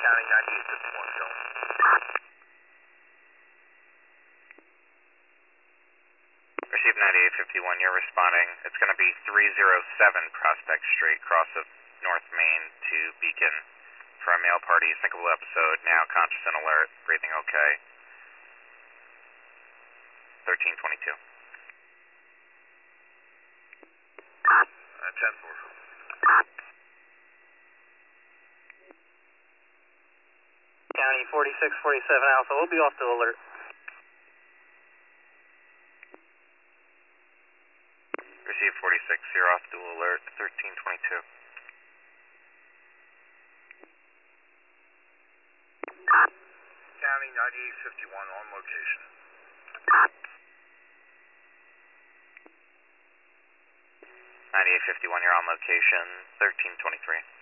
County 9851 going. Receive 9851, you're responding. It's going to be 307 Prospect Street, cross of North Main to Beacon for a male party, syncopal episode, now conscious and alert, breathing okay. 1322. 10-4. County 4647 Alpha, we'll be off to alert. Receive 46, you're off dual alert, 1322. County 9851 on location. 9851, you're on location, 1323.